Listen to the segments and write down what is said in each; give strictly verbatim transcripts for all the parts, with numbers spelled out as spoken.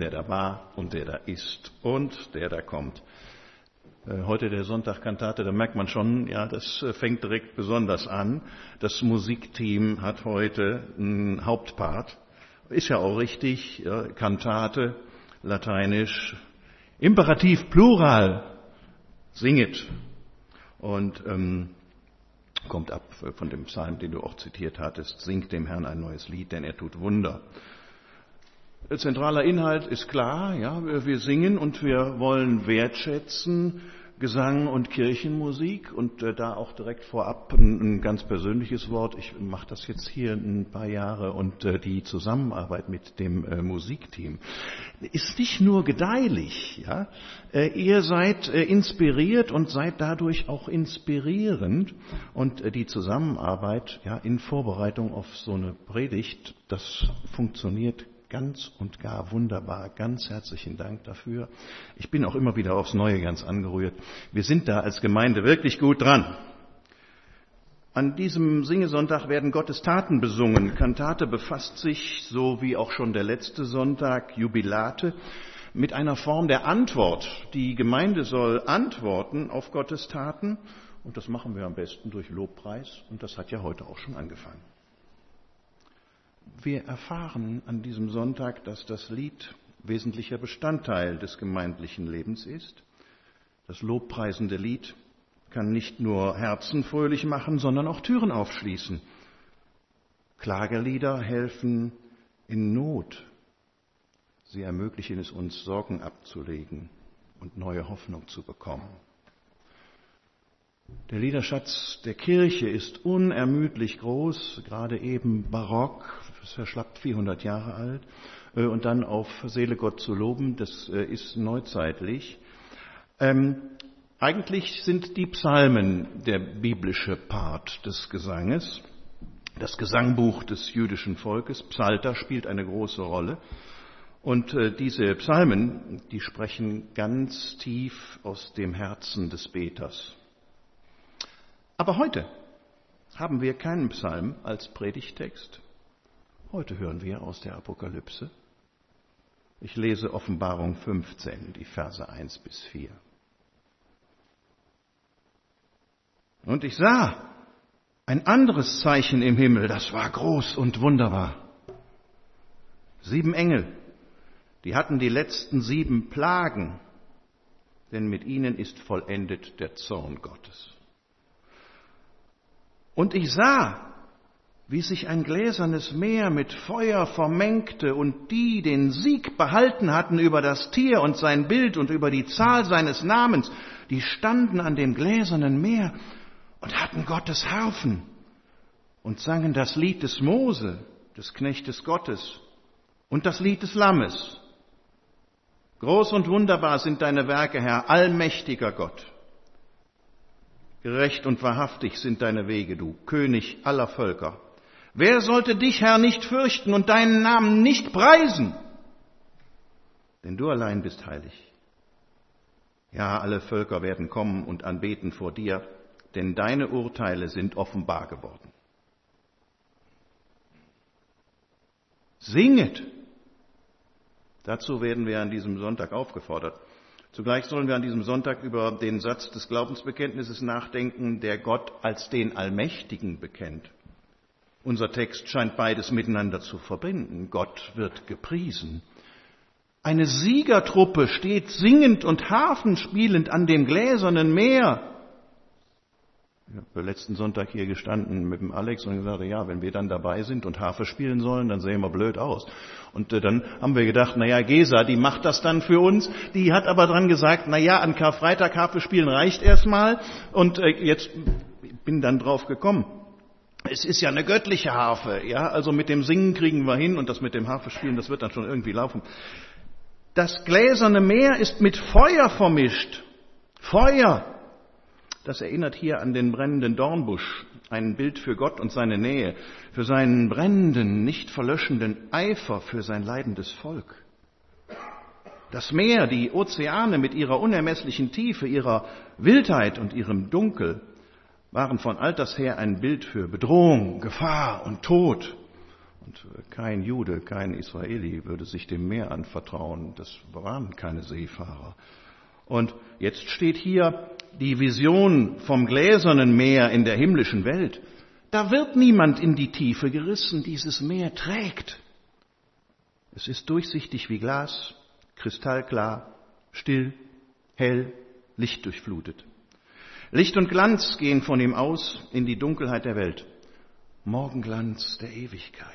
der da war und der da ist und der da kommt. Heute der Sonntag Kantate, da merkt man schon, ja, das fängt direkt besonders an. Das Musikteam hat heute einen Hauptpart. Ist ja auch richtig, ja, Kantate, lateinisch, Imperativ, Plural, singet. Und ähm, kommt ab von dem Psalm, den du auch zitiert hattest, singt dem Herrn ein neues Lied, denn er tut Wunder. Zentraler Inhalt ist klar, ja, wir singen und wir wollen wertschätzen Gesang und Kirchenmusik und äh, da auch direkt vorab ein, ein ganz persönliches Wort. Ich mache das jetzt hier ein paar Jahre und äh, die Zusammenarbeit mit dem äh, Musikteam ist nicht nur gedeihlich, ja. Äh, ihr seid äh, inspiriert und seid dadurch auch inspirierend und äh, die Zusammenarbeit, ja, in Vorbereitung auf so eine Predigt, das funktioniert ganz und gar wunderbar. Ganz herzlichen Dank dafür. Ich bin auch immer wieder aufs Neue ganz angerührt. Wir sind da als Gemeinde wirklich gut dran. An diesem Singesonntag werden Gottes Taten besungen. Kantate befasst sich, so wie auch schon der letzte Sonntag, Jubilate, mit einer Form der Antwort. Die Gemeinde soll antworten auf Gottes Taten und das machen wir am besten durch Lobpreis und das hat ja heute auch schon angefangen. Wir erfahren an diesem Sonntag, dass das Lied wesentlicher Bestandteil des gemeindlichen Lebens ist. Das lobpreisende Lied kann nicht nur Herzen fröhlich machen, sondern auch Türen aufschließen. Klagelieder helfen in Not. Sie ermöglichen es uns, Sorgen abzulegen und neue Hoffnung zu bekommen. Der Liederschatz der Kirche ist unermüdlich groß, gerade eben barock, das ist ja schlapp vierhundert Jahre alt, und dann auf Seele Gott zu loben, das ist neuzeitlich. Ähm, eigentlich sind die Psalmen der biblische Part des Gesanges. Das Gesangbuch des jüdischen Volkes, Psalter, spielt eine große Rolle. Und äh, diese Psalmen, die sprechen ganz tief aus dem Herzen des Beters. Aber heute haben wir keinen Psalm als Predigttext. Heute hören wir aus der Apokalypse. Ich lese Offenbarung fünfzehn, die Verse eins bis vier. Und ich sah ein anderes Zeichen im Himmel, das war groß und wunderbar. Sieben Engel, die hatten die letzten sieben Plagen, denn mit ihnen ist vollendet der Zorn Gottes. Und ich sah, wie sich ein gläsernes Meer mit Feuer vermengte und die den Sieg behalten hatten über das Tier und sein Bild und über die Zahl seines Namens, die standen an dem gläsernen Meer und hatten Gottes Harfen und sangen das Lied des Mose, des Knechtes Gottes, und das Lied des Lammes. Groß und wunderbar sind deine Werke, Herr, allmächtiger Gott. Gerecht und wahrhaftig sind deine Wege, du König aller Völker. Wer sollte dich, Herr, nicht fürchten und deinen Namen nicht preisen? Denn du allein bist heilig. Ja, alle Völker werden kommen und anbeten vor dir, denn deine Urteile sind offenbar geworden. Singet! Dazu werden wir an diesem Sonntag aufgefordert. Zugleich sollen wir an diesem Sonntag über den Satz des Glaubensbekenntnisses nachdenken, der Gott als den Allmächtigen bekennt. Unser Text scheint beides miteinander zu verbinden. Gott wird gepriesen. Eine Siegertruppe steht singend und harfenspielend an dem gläsernen Meer. Ich habe letzten Sonntag hier gestanden mit dem Alex und gesagt, ja, wenn wir dann dabei sind und Harfe spielen sollen, dann sehen wir blöd aus. Und äh, dann haben wir gedacht, na ja, Gesa, die macht das dann für uns. Die hat aber dran gesagt, na ja, an Karfreitag Harfe spielen reicht erstmal. Und äh, jetzt bin dann drauf gekommen. Es ist ja eine göttliche Harfe, ja, also mit dem Singen kriegen wir hin und das mit dem Harfe spielen, das wird dann schon irgendwie laufen. Das gläserne Meer ist mit Feuer vermischt. Feuer! Das erinnert hier an den brennenden Dornbusch, ein Bild für Gott und seine Nähe, für seinen brennenden, nicht verlöschenden Eifer für sein leidendes Volk. Das Meer, die Ozeane mit ihrer unermesslichen Tiefe, ihrer Wildheit und ihrem Dunkel waren von alters her ein Bild für Bedrohung, Gefahr und Tod. Und kein Jude, kein Israeli würde sich dem Meer anvertrauen. Das waren keine Seefahrer. Und jetzt steht hier die Vision vom gläsernen Meer in der himmlischen Welt. Da wird niemand in die Tiefe gerissen. Dieses Meer trägt. Es ist durchsichtig wie Glas, kristallklar, still, hell, lichtdurchflutet. Licht und Glanz gehen von ihm aus in die Dunkelheit der Welt. Morgenglanz der Ewigkeit.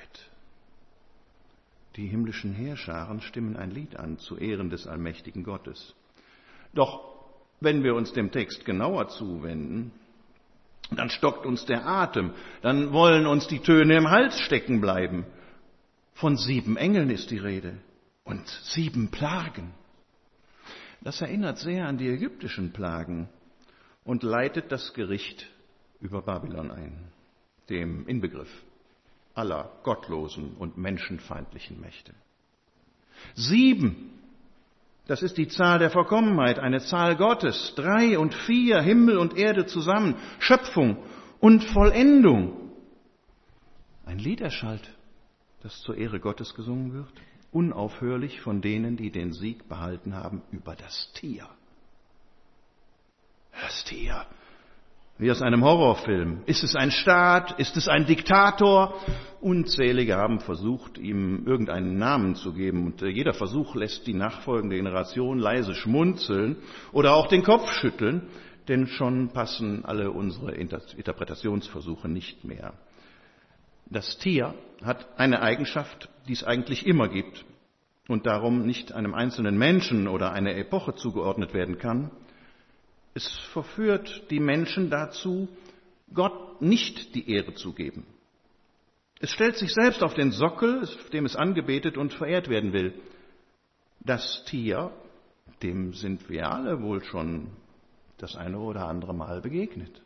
Die himmlischen Heerscharen stimmen ein Lied an zu Ehren des allmächtigen Gottes. Doch wenn wir uns dem Text genauer zuwenden, dann stockt uns der Atem, dann wollen uns die Töne im Hals stecken bleiben. Von sieben Engeln ist die Rede und sieben Plagen. Das erinnert sehr an die ägyptischen Plagen und leitet das Gericht über Babylon ein, dem Inbegriff aller gottlosen und menschenfeindlichen Mächte. Sieben, das ist die Zahl der Vollkommenheit, eine Zahl Gottes. Drei und vier, Himmel und Erde zusammen, Schöpfung und Vollendung. Ein Lied erschallt, das zur Ehre Gottes gesungen wird, unaufhörlich von denen, die den Sieg behalten haben über das Tier. Das Tier, wie aus einem Horrorfilm. Ist es ein Staat? Ist es ein Diktator? Unzählige haben versucht, ihm irgendeinen Namen zu geben. Und jeder Versuch lässt die nachfolgende Generation leise schmunzeln oder auch den Kopf schütteln, denn schon passen alle unsere Interpretationsversuche nicht mehr. Das Tier hat eine Eigenschaft, die es eigentlich immer gibt und darum nicht einem einzelnen Menschen oder einer Epoche zugeordnet werden kann. Es verführt die Menschen dazu, Gott nicht die Ehre zu geben. Es stellt sich selbst auf den Sockel, auf dem es angebetet und verehrt werden will. Das Tier, dem sind wir alle wohl schon das eine oder andere Mal begegnet.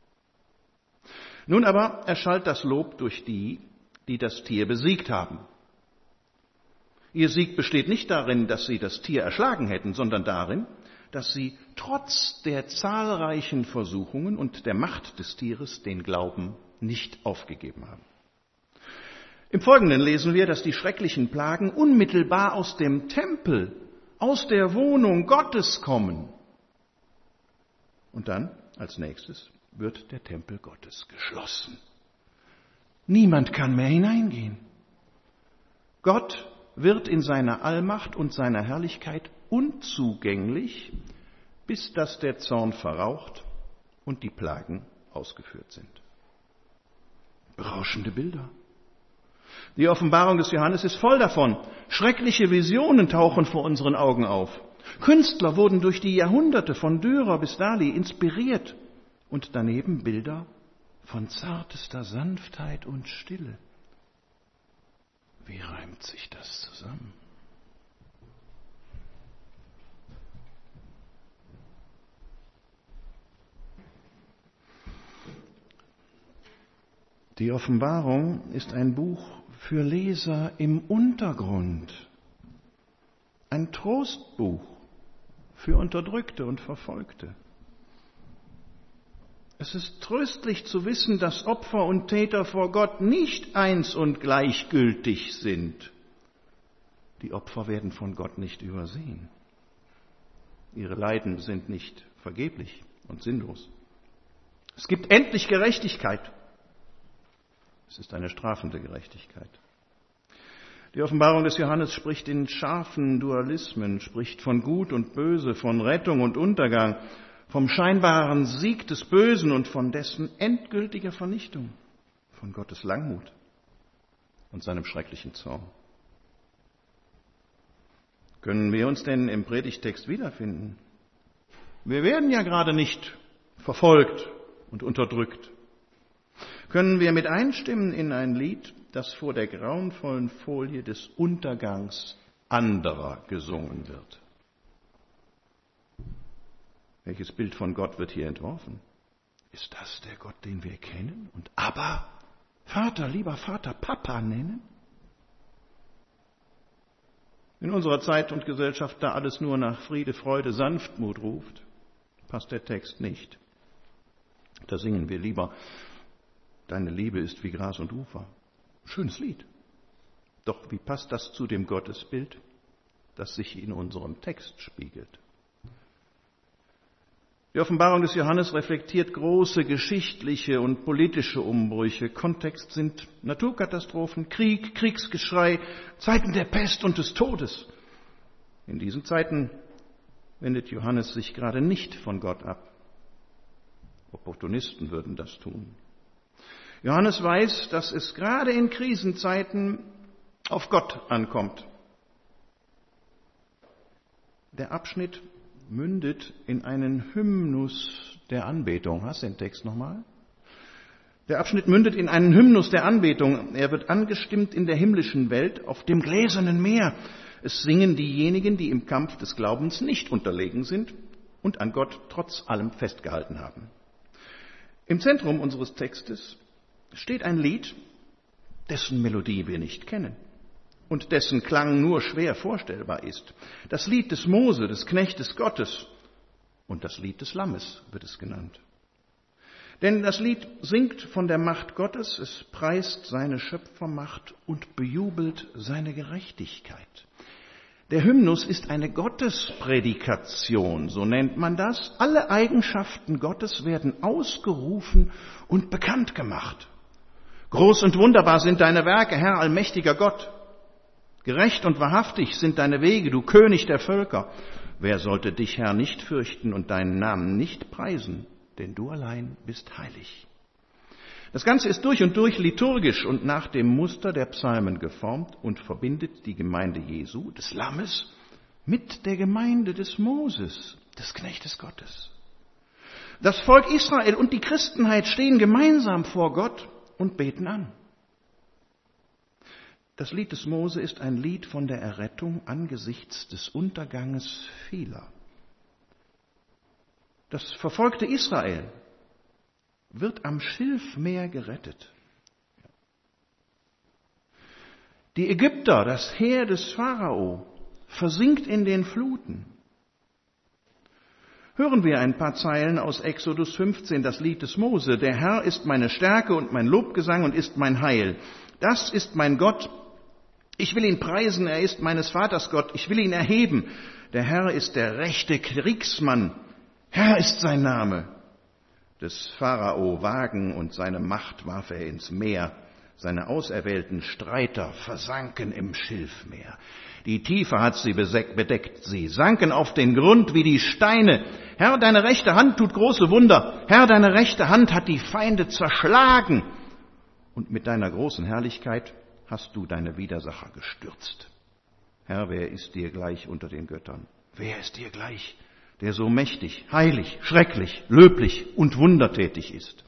Nun aber erschallt das Lob durch die, die das Tier besiegt haben. Ihr Sieg besteht nicht darin, dass sie das Tier erschlagen hätten, sondern darin, dass sie trotz der zahlreichen Versuchungen und der Macht des Tieres den Glauben nicht aufgegeben haben. Im Folgenden lesen wir, dass die schrecklichen Plagen unmittelbar aus dem Tempel, aus der Wohnung Gottes kommen. Und dann, als nächstes, wird der Tempel Gottes geschlossen. Niemand kann mehr hineingehen. Gott wird in seiner Allmacht und seiner Herrlichkeit unzugänglich, bis dass der Zorn verraucht und die Plagen ausgeführt sind. Berauschende Bilder. Die Offenbarung des Johannes ist voll davon. Schreckliche Visionen tauchen vor unseren Augen auf. Künstler wurden durch die Jahrhunderte von Dürer bis Dali inspiriert und daneben Bilder von zartester Sanftheit und Stille. Wie reimt sich das zusammen? Die Offenbarung ist ein Buch für Leser im Untergrund, ein Trostbuch für Unterdrückte und Verfolgte. Es ist tröstlich zu wissen, dass Opfer und Täter vor Gott nicht eins und gleichgültig sind. Die Opfer werden von Gott nicht übersehen. Ihre Leiden sind nicht vergeblich und sinnlos. Es gibt endlich Gerechtigkeit. Es ist eine strafende Gerechtigkeit. Die Offenbarung des Johannes spricht in scharfen Dualismen, spricht von Gut und Böse, von Rettung und Untergang, vom scheinbaren Sieg des Bösen und von dessen endgültiger Vernichtung, von Gottes Langmut und seinem schrecklichen Zorn. Können wir uns denn im Predigtext wiederfinden? Wir werden ja gerade nicht verfolgt und unterdrückt. Können wir mit einstimmen in ein Lied, das vor der grauenvollen Folie des Untergangs anderer gesungen wird? Welches Bild von Gott wird hier entworfen? Ist das der Gott, den wir kennen und aber Vater, lieber Vater, Papa nennen? In unserer Zeit und Gesellschaft, da alles nur nach Friede, Freude, Sanftmut ruft, passt der Text nicht. Da singen wir lieber: Deine Liebe ist wie Gras und Ufer. Schönes Lied, Doch wie passt das zu dem Gottesbild, das sich in unserem Text spiegelt? Die Offenbarung des Johannes reflektiert große geschichtliche und politische Umbrüche. Kontext sind Naturkatastrophen, Krieg, Kriegsgeschrei, Zeiten der Pest und des Todes. In diesen Zeiten wendet Johannes sich gerade nicht von Gott ab. Opportunisten würden das tun. Johannes weiß, dass es gerade in Krisenzeiten auf Gott ankommt. Der Abschnitt mündet in einen Hymnus der Anbetung. Hast du den Text nochmal? Der Abschnitt mündet in einen Hymnus der Anbetung. Er wird angestimmt in der himmlischen Welt auf dem gläsernen Meer. Es singen diejenigen, die im Kampf des Glaubens nicht unterlegen sind und an Gott trotz allem festgehalten haben. Im Zentrum unseres Textes steht ein Lied, dessen Melodie wir nicht kennen und dessen Klang nur schwer vorstellbar ist. Das Lied des Mose, des Knechtes Gottes, und das Lied des Lammes wird es genannt. Denn das Lied singt von der Macht Gottes, es preist seine Schöpfermacht und bejubelt seine Gerechtigkeit. Der Hymnus ist eine Gottesprädikation, so nennt man das. Alle Eigenschaften Gottes werden ausgerufen und bekannt gemacht. Groß und wunderbar sind deine Werke, Herr, allmächtiger Gott. Gerecht und wahrhaftig sind deine Wege, du König der Völker. Wer sollte dich, Herr, nicht fürchten und deinen Namen nicht preisen? Denn du allein bist heilig. Das Ganze ist durch und durch liturgisch und nach dem Muster der Psalmen geformt und verbindet die Gemeinde Jesu, des Lammes, mit der Gemeinde des Moses, des Knechtes Gottes. Das Volk Israel und die Christenheit stehen gemeinsam vor Gott und beten an. Das Lied des Mose ist ein Lied von der Errettung angesichts des Unterganges vieler. Das verfolgte Israel wird am Schilfmeer gerettet. Die Ägypter, das Heer des Pharao, versinkt in den Fluten. Hören wir ein paar Zeilen aus Exodus fünfzehn, das Lied des Mose. Der Herr ist meine Stärke und mein Lobgesang und ist mein Heil. Das ist mein Gott. Ich will ihn preisen, er ist meines Vaters Gott. Ich will ihn erheben. Der Herr ist der rechte Kriegsmann. Herr ist sein Name. Des Pharao Wagen und seine Macht warf er ins Meer. Seine auserwählten Streiter versanken im Schilfmeer. Die Tiefe hat sie bedeckt, sie sanken auf den Grund wie die Steine. Herr, deine rechte Hand tut große Wunder. Herr, deine rechte Hand hat die Feinde zerschlagen. Und mit deiner großen Herrlichkeit hast du deine Widersacher gestürzt. Herr, wer ist dir gleich unter den Göttern? Wer ist dir gleich, der so mächtig, heilig, schrecklich, löblich und wundertätig ist?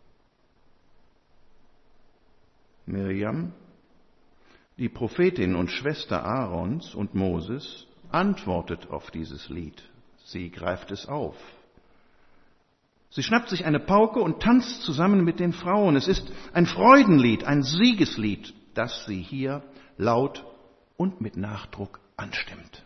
Miriam, die Prophetin und Schwester Aarons und Moses, antwortet auf dieses Lied. Sie greift es auf. Sie schnappt sich eine Pauke und tanzt zusammen mit den Frauen. Es ist ein Freudenlied, ein Siegeslied, das sie hier laut und mit Nachdruck anstimmt.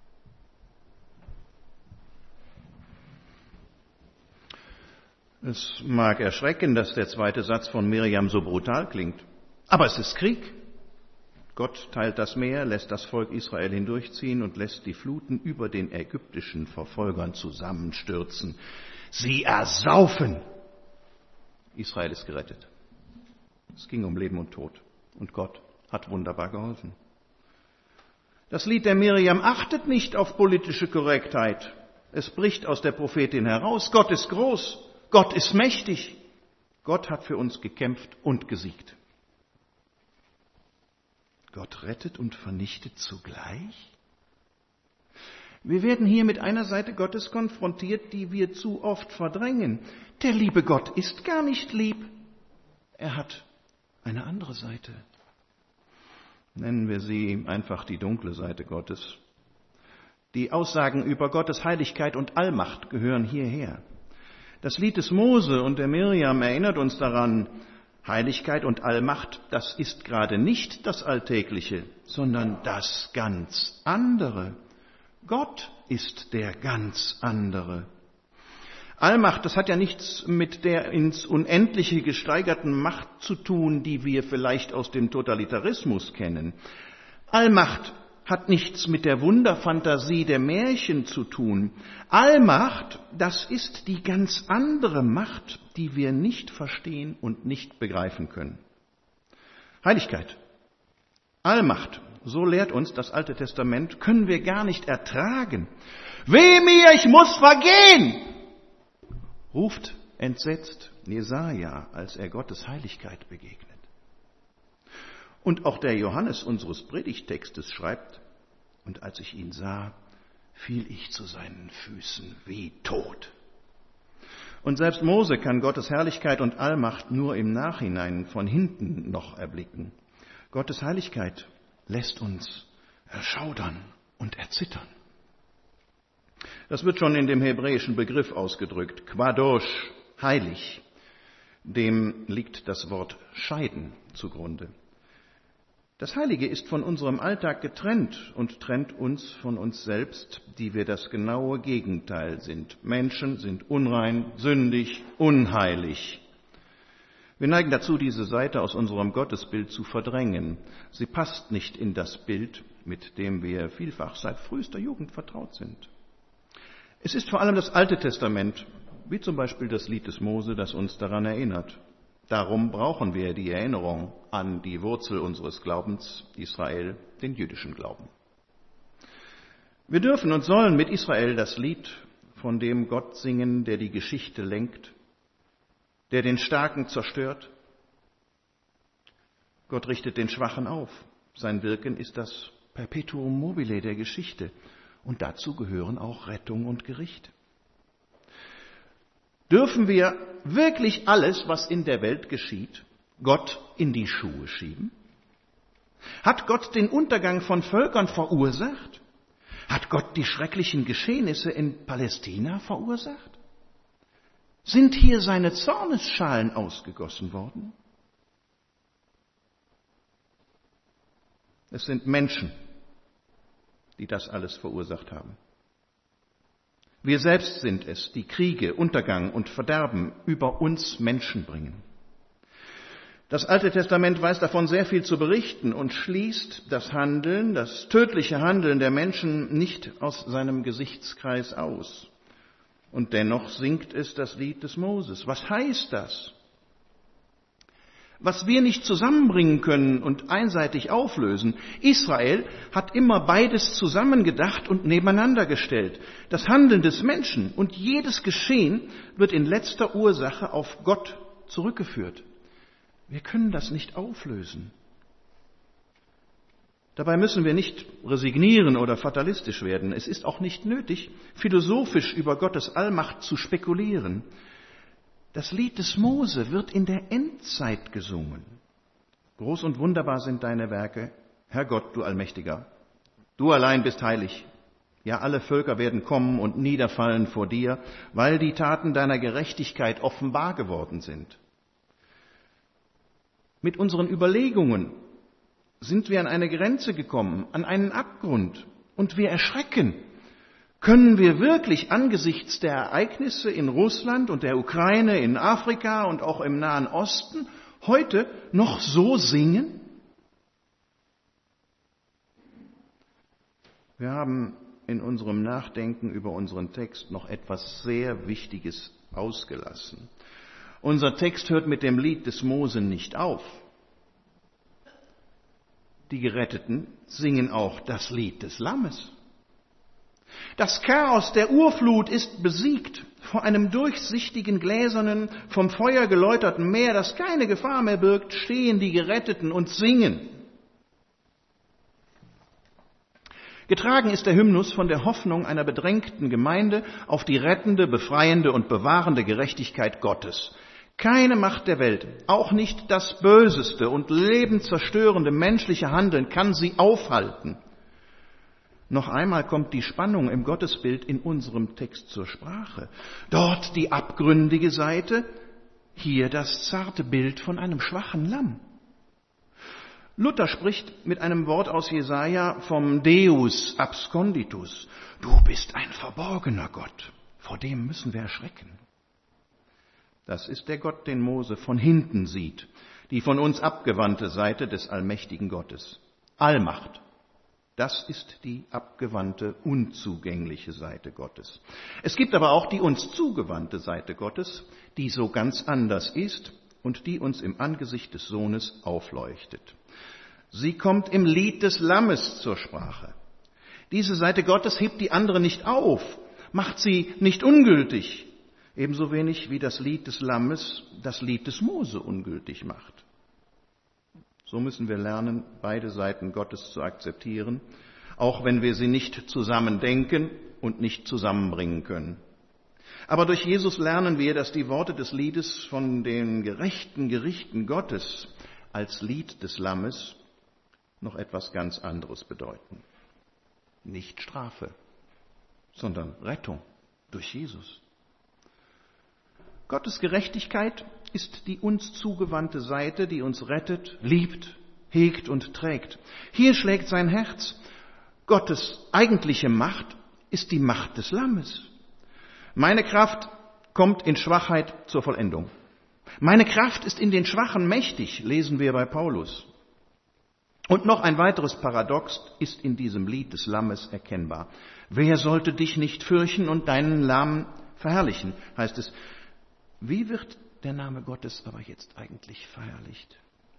Es mag erschrecken, dass der zweite Satz von Miriam so brutal klingt. Aber es ist Krieg. Gott teilt das Meer, lässt das Volk Israel hindurchziehen und lässt die Fluten über den ägyptischen Verfolgern zusammenstürzen. Sie ersaufen. Israel ist gerettet. Es ging um Leben und Tod. Und Gott hat wunderbar geholfen. Das Lied der Miriam achtet nicht auf politische Korrektheit. Es bricht aus der Prophetin heraus. Gott ist groß. Gott ist mächtig. Gott hat für uns gekämpft und gesiegt. Gott rettet und vernichtet zugleich? Wir werden hier mit einer Seite Gottes konfrontiert, die wir zu oft verdrängen. Der liebe Gott ist gar nicht lieb. Er hat eine andere Seite. Nennen wir sie einfach die dunkle Seite Gottes. Die Aussagen über Gottes Heiligkeit und Allmacht gehören hierher. Das Lied des Mose und der Miriam erinnert uns daran, Heiligkeit und Allmacht, das ist gerade nicht das Alltägliche, sondern das ganz andere. Gott ist der ganz andere. Allmacht, das hat ja nichts mit der ins Unendliche gesteigerten Macht zu tun, die wir vielleicht aus dem Totalitarismus kennen. Allmacht hat nichts mit der Wunderfantasie der Märchen zu tun. Allmacht, das ist die ganz andere Macht, die wir nicht verstehen und nicht begreifen können. Heiligkeit, Allmacht, so lehrt uns das Alte Testament, können wir gar nicht ertragen. Weh mir, ich muss vergehen, ruft entsetzt Jesaja, als er Gottes Heiligkeit begegnet. Und auch der Johannes unseres Predigttextes schreibt, und als ich ihn sah, fiel ich zu seinen Füßen wie tot. Und selbst Mose kann Gottes Herrlichkeit und Allmacht nur im Nachhinein von hinten noch erblicken. Gottes Heiligkeit lässt uns erschaudern und erzittern. Das wird schon in dem hebräischen Begriff ausgedrückt, Qadosh, heilig. Dem liegt das Wort scheiden zugrunde. Das Heilige ist von unserem Alltag getrennt und trennt uns von uns selbst, die wir das genaue Gegenteil sind. Menschen sind unrein, sündig, unheilig. Wir neigen dazu, diese Seite aus unserem Gottesbild zu verdrängen. Sie passt nicht in das Bild, mit dem wir vielfach seit frühester Jugend vertraut sind. Es ist vor allem das Alte Testament, wie zum Beispiel das Lied des Mose, das uns daran erinnert. Darum brauchen wir die Erinnerung an die Wurzel unseres Glaubens, Israel, den jüdischen Glauben. Wir dürfen und sollen mit Israel das Lied von dem Gott singen, der die Geschichte lenkt, der den Starken zerstört. Gott richtet den Schwachen auf. Sein Wirken ist das Perpetuum mobile der Geschichte. Und dazu gehören auch Rettung und Gericht. Dürfen wir wirklich alles, was in der Welt geschieht, Gott in die Schuhe schieben? Hat Gott den Untergang von Völkern verursacht? Hat Gott die schrecklichen Geschehnisse in Palästina verursacht? Sind hier seine Zornesschalen ausgegossen worden? Es sind Menschen, die das alles verursacht haben. Wir selbst sind es, die Kriege, Untergang und Verderben über uns Menschen bringen. Das Alte Testament weiß davon sehr viel zu berichten und schließt das Handeln, das tödliche Handeln der Menschen nicht aus seinem Gesichtskreis aus. Und dennoch singt es das Lied des Moses. Was heißt das? Was wir nicht zusammenbringen können und einseitig auflösen. Israel hat immer beides zusammengedacht und nebeneinander gestellt. Das Handeln des Menschen und jedes Geschehen wird in letzter Ursache auf Gott zurückgeführt. Wir können das nicht auflösen. Dabei müssen wir nicht resignieren oder fatalistisch werden. Es ist auch nicht nötig, philosophisch über Gottes Allmacht zu spekulieren. Das Lied des Mose wird in der Endzeit gesungen. Groß und wunderbar sind deine Werke, Herr Gott, du Allmächtiger. Du allein bist heilig. Ja, alle Völker werden kommen und niederfallen vor dir, weil die Taten deiner Gerechtigkeit offenbar geworden sind. Mit unseren Überlegungen sind wir an eine Grenze gekommen, an einen Abgrund, und wir erschrecken. Können wir wirklich angesichts der Ereignisse in Russland und der Ukraine, in Afrika und auch im Nahen Osten heute noch so singen? Wir haben in unserem Nachdenken über unseren Text noch etwas sehr Wichtiges ausgelassen. Unser Text hört mit dem Lied des Mose nicht auf. Die Geretteten singen auch das Lied des Lammes. Das Chaos der Urflut ist besiegt. Vor einem durchsichtigen, gläsernen, vom Feuer geläuterten Meer, das keine Gefahr mehr birgt, stehen die Geretteten und singen. Getragen ist der Hymnus von der Hoffnung einer bedrängten Gemeinde auf die rettende, befreiende und bewahrende Gerechtigkeit Gottes. Keine Macht der Welt, auch nicht das böseste und lebenszerstörende menschliche Handeln kann sie aufhalten. Noch einmal kommt die Spannung im Gottesbild in unserem Text zur Sprache. Dort die abgründige Seite, hier das zarte Bild von einem schwachen Lamm. Luther spricht mit einem Wort aus Jesaja vom Deus absconditus. Du bist ein verborgener Gott, vor dem müssen wir erschrecken. Das ist der Gott, den Mose von hinten sieht, die von uns abgewandte Seite des allmächtigen Gottes. Allmacht, das ist die abgewandte, unzugängliche Seite Gottes. Es gibt aber auch die uns zugewandte Seite Gottes, die so ganz anders ist und die uns im Angesicht des Sohnes aufleuchtet. Sie kommt im Lied des Lammes zur Sprache. Diese Seite Gottes hebt die andere nicht auf, macht sie nicht ungültig, ebenso wenig wie das Lied des Lammes das Lied des Mose ungültig macht. So müssen wir lernen, beide Seiten Gottes zu akzeptieren, auch wenn wir sie nicht zusammen denken und nicht zusammenbringen können. Aber durch Jesus lernen wir, dass die Worte des Liedes von den gerechten Gerichten Gottes als Lied des Lammes noch etwas ganz anderes bedeuten. Nicht Strafe, sondern Rettung durch Jesus. Gottes Gerechtigkeit ist die uns zugewandte Seite, die uns rettet, liebt, hegt und trägt. Hier schlägt sein Herz. Gottes eigentliche Macht ist die Macht des Lammes. Meine Kraft kommt in Schwachheit zur Vollendung. Meine Kraft ist in den Schwachen mächtig, lesen wir bei Paulus. Und noch ein weiteres Paradox ist in diesem Lied des Lammes erkennbar. Wer sollte dich nicht fürchten und deinen Lamm verherrlichen, heißt es. Wie wird der Name Gottes aber jetzt eigentlich verherrlicht?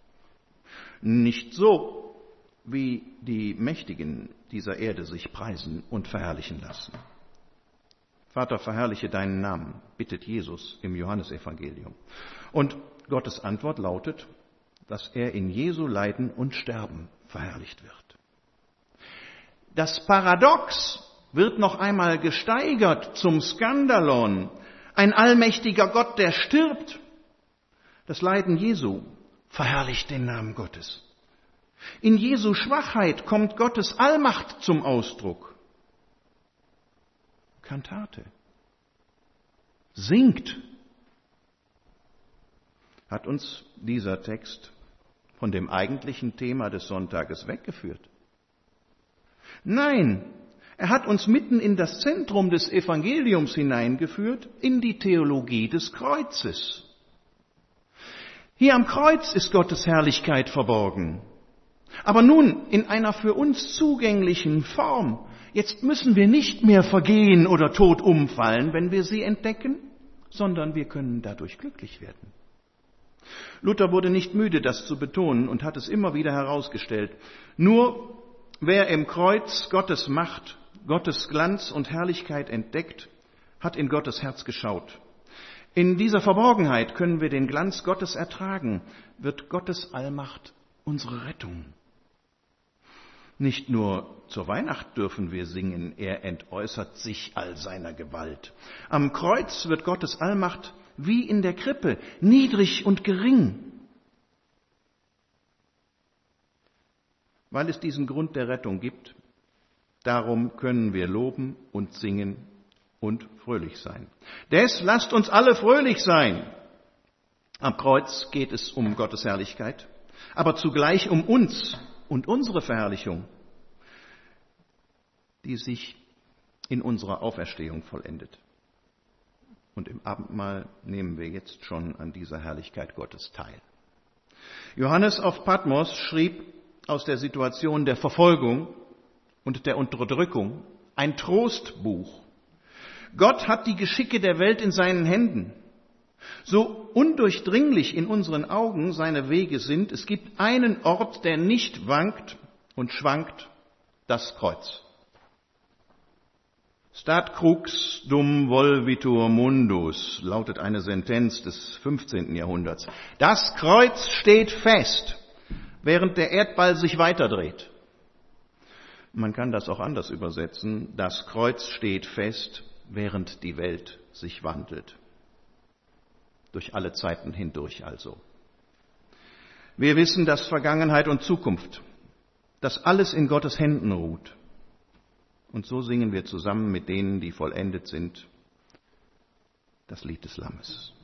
Nicht so, wie die Mächtigen dieser Erde sich preisen und verherrlichen lassen. Vater, verherrliche deinen Namen, bittet Jesus im Johannesevangelium. Und Gottes Antwort lautet, dass er in Jesu Leiden und Sterben verherrlicht wird. Das Paradox wird noch einmal gesteigert zum Skandalon. Ein allmächtiger Gott, der stirbt. Das Leiden Jesu verherrlicht den Namen Gottes. In Jesu Schwachheit kommt Gottes Allmacht zum Ausdruck. Kantate. Singt. Hat uns dieser Text von dem eigentlichen Thema des Sonntages weggeführt? Nein, er hat uns mitten in das Zentrum des Evangeliums hineingeführt, in die Theologie des Kreuzes. Hier am Kreuz ist Gottes Herrlichkeit verborgen. Aber nun in einer für uns zugänglichen Form. Jetzt müssen wir nicht mehr vergehen oder tot umfallen, wenn wir sie entdecken, sondern wir können dadurch glücklich werden. Luther wurde nicht müde, das zu betonen und hat es immer wieder herausgestellt. Nur wer im Kreuz Gottes Macht, Gottes Glanz und Herrlichkeit entdeckt, hat in Gottes Herz geschaut. In dieser Verborgenheit können wir den Glanz Gottes ertragen, wird Gottes Allmacht unsere Rettung. Nicht nur zur Weihnacht dürfen wir singen, er entäußert sich all seiner Gewalt. Am Kreuz wird Gottes Allmacht wie in der Krippe, niedrig und gering. Weil es diesen Grund der Rettung gibt, darum können wir loben und singen und fröhlich sein. Des lasst uns alle fröhlich sein. Am Kreuz geht es um Gottes Herrlichkeit, aber zugleich um uns und unsere Verherrlichung, die sich in unserer Auferstehung vollendet. Und im Abendmahl nehmen wir jetzt schon an dieser Herrlichkeit Gottes teil. Johannes auf Patmos schrieb aus der Situation der Verfolgung und der Unterdrückung ein Trostbuch. Gott hat die Geschicke der Welt in seinen Händen. So undurchdringlich in unseren Augen seine Wege sind, es gibt einen Ort, der nicht wankt und schwankt, das Kreuz. Stat crux dum volvitur mundus, lautet eine Sentenz des fünfzehnten Jahrhunderts. Das Kreuz steht fest, während der Erdball sich weiterdreht. Man kann das auch anders übersetzen. Das Kreuz steht fest, während die Welt sich wandelt. Durch alle Zeiten hindurch also. Wir wissen, dass Vergangenheit und Zukunft, dass alles in Gottes Händen ruht. Und so singen wir zusammen mit denen, die vollendet sind, das Lied des Lammes.